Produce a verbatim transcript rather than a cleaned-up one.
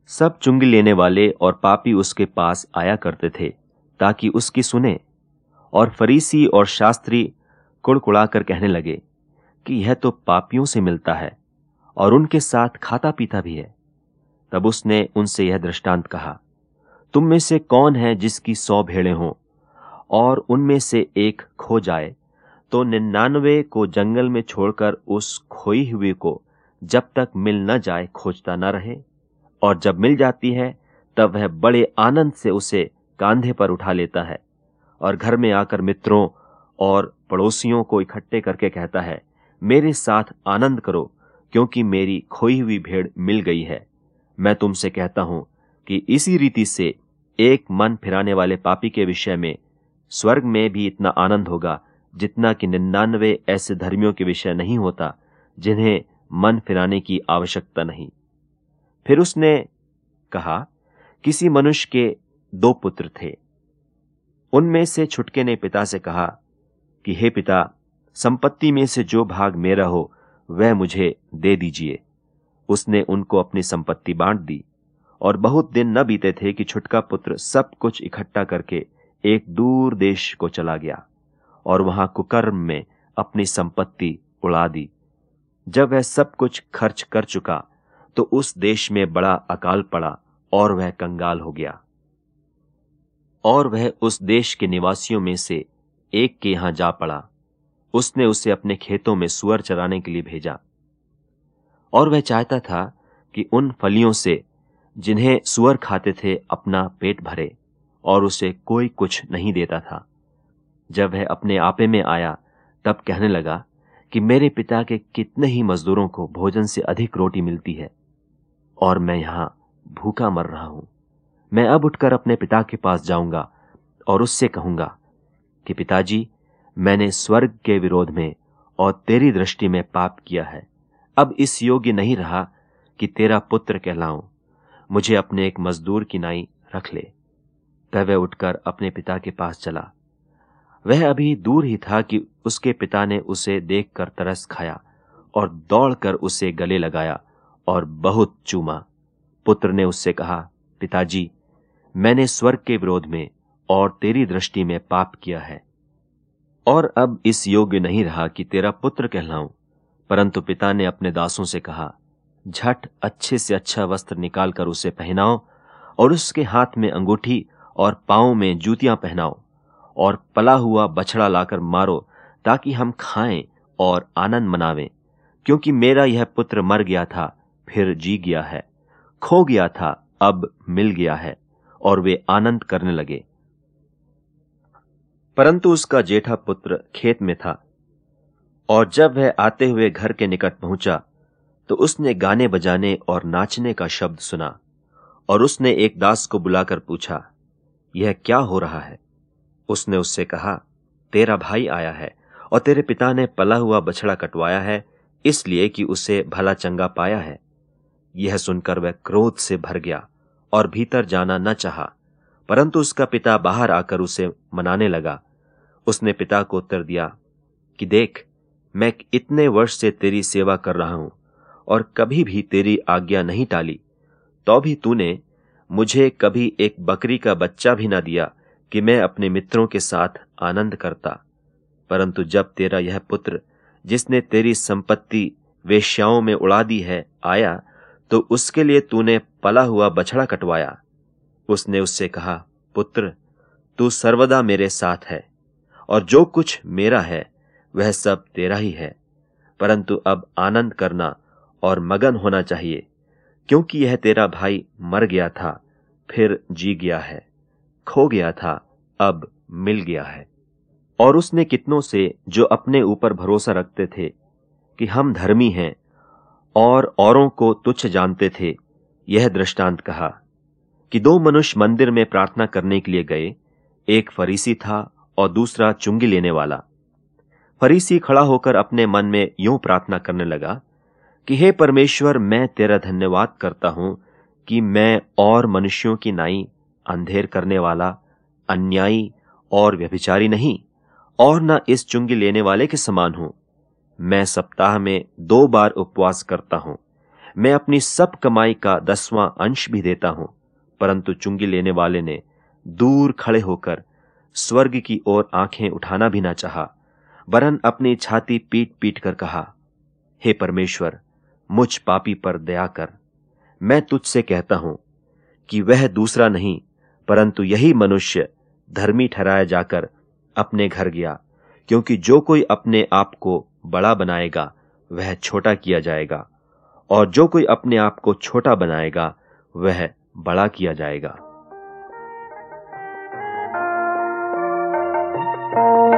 सब चुंगी लेने वाले और पापी उसके पास आया करते थे ताकि उसकी सुने। और फरीसी और शास्त्री कुड़कुड़ाकर कहने लगे कि यह तो पापियों से मिलता है और उनके साथ खाता पीता भी है। तब उसने उनसे यह दृष्टांत कहा, तुम में से कौन है जिसकी सौ भेड़ें हों और उनमें से एक खो जाए तो निन्यानवे को जंगल में छोड़कर उस खोई हुई को जब तक मिल न जाए खोजता न रहे? और जब मिल जाती है तब वह बड़े आनंद से उसे कांधे पर उठा लेता है और घर में आकर मित्रों और पड़ोसियों को इकट्ठे करके कहता है, मेरे साथ आनंद करो क्योंकि मेरी खोई हुई भेड़ मिल गई है। मैं तुमसे कहता हूं कि इसी रीति से एक मन फिराने वाले पापी के विषय में स्वर्ग में भी इतना आनंद होगा जितना कि निन्यानवे ऐसे धर्मियों के विषय नहीं होता जिन्हें मन फिराने की आवश्यकता नहीं। फिर उसने कहा, किसी मनुष्य के दो पुत्र थे। उनमें से छुटके ने पिता से कहा कि हे पिता, संपत्ति में से जो भाग मेरा हो वह मुझे दे दीजिए। उसने उनको अपनी संपत्ति बांट दी। और बहुत दिन न बीते थे कि छुटका पुत्र सब कुछ इकट्ठा करके एक दूर देश को चला गया और वहां कुकर्म में अपनी संपत्ति उड़ा दी। जब वह सब कुछ खर्च कर चुका तो उस देश में बड़ा अकाल पड़ा और वह कंगाल हो गया। और वह उस देश के निवासियों में से एक के यहां जा पड़ा। उसने उसे अपने खेतों में सुअर चराने के लिए भेजा। और वह चाहता था कि उन फलियों से जिन्हें सुअर खाते थे अपना पेट भरे, और उसे कोई कुछ नहीं देता था। जब वह अपने आपे में आया तब कहने लगा कि मेरे पिता के कितने ही मजदूरों को भोजन से अधिक रोटी मिलती है और मैं यहां भूखा मर रहा हूं। मैं अब उठकर अपने पिता के पास जाऊंगा और उससे कहूंगा कि पिताजी, मैंने स्वर्ग के विरोध में और तेरी दृष्टि में पाप किया है। अब इस योग्य नहीं रहा कि तेरा पुत्र कहलाऊं। मुझे अपने एक मजदूर की नाई रख ले। तब वह उठकर अपने पिता के पास चला। वह अभी दूर ही था कि उसके पिता ने उसे देखकर तरस खाया और दौड़कर उसे गले लगाया और बहुत चूमा। पुत्र ने उससे कहा, पिताजी, मैंने स्वर्ग के विरोध में और तेरी दृष्टि में पाप किया है और अब इस योग्य नहीं रहा कि तेरा पुत्र कहलाऊं। परंतु पिता ने अपने दासों से कहा, झट अच्छे से अच्छा वस्त्र निकालकर उसे पहनाओ और उसके हाथ में अंगूठी और पांव में जूतियां पहनाओ और पला हुआ बछड़ा लाकर मारो ताकि हम खाएं और आनंद मनावें। क्योंकि मेरा यह पुत्र मर गया था, फिर जी गया है, खो गया था, अब मिल गया है। और वे आनंद करने लगे। परंतु उसका जेठा पुत्र खेत में था, और जब वह आते हुए घर के निकट पहुंचा तो उसने गाने बजाने और नाचने का शब्द सुना। और उसने एक दास को बुलाकर पूछा, यह क्या हो रहा है? उसने उससे कहा, तेरा भाई आया है और तेरे पिता ने पला हुआ बछड़ा कटवाया है, इसलिए कि उसे भला चंगा पाया है। यह सुनकर वह क्रोध से भर गया और भीतर जाना न चाहा। परंतु उसका पिता बाहर आकर उसे मनाने लगा। उसने पिता को उत्तर दिया कि देख, मैं इतने वर्ष से तेरी सेवा कर रहा हूं और कभी भी तेरी आज्ञा नहीं टाली, तो भी तूने मुझे कभी एक बकरी का बच्चा भी ना दिया कि मैं अपने मित्रों के साथ आनंद करता। परंतु जब तेरा यह पुत्र, जिसने तेरी संपत्ति वेश्याओं में उड़ा दी है, आया तो उसके लिए तूने पला हुआ बछड़ा कटवाया। उसने उससे कहा, पुत्र, तू सर्वदा मेरे साथ है और जो कुछ मेरा है वह सब तेरा ही है। परंतु अब आनंद करना और मगन होना चाहिए, क्योंकि यह तेरा भाई मर गया था, फिर जी गया है, खो गया था, अब मिल गया है। और उसने कितनों से जो अपने ऊपर भरोसा रखते थे कि हम धर्मी हैं और औरों को तुच्छ जानते थे, यह दृष्टांत कहा कि दो मनुष्य मंदिर में प्रार्थना करने के लिए गए। एक फरीसी था और दूसरा चुंगी लेने वाला। फरीसी खड़ा होकर अपने मन में यूं प्रार्थना करने लगा कि हे परमेश्वर, मैं तेरा धन्यवाद करता हूं कि मैं और मनुष्यों की नाई अंधेर करने वाला, अन्यायी और व्यभिचारी नहीं, और न इस चुंगी लेने वाले के समान हूं। मैं सप्ताह में दो बार उपवास करता हूं। मैं अपनी सब कमाई का दसवां अंश भी देता हूं। परंतु चुंगी लेने वाले ने दूर खड़े होकर स्वर्ग की ओर आंखें उठाना भी ना चाहा, वरन अपनी छाती पीट पीट कर कहा, हे परमेश्वर, मुझ पापी पर दया कर। मैं तुझसे कहता हूं कि वह दूसरा नहीं परंतु यही मनुष्य धर्मी ठहराया जाकर अपने घर गया, क्योंकि जो कोई अपने आप को बड़ा बनाएगा वह छोटा किया जाएगा, और जो कोई अपने आप को छोटा बनाएगा वह बड़ा किया जाएगा।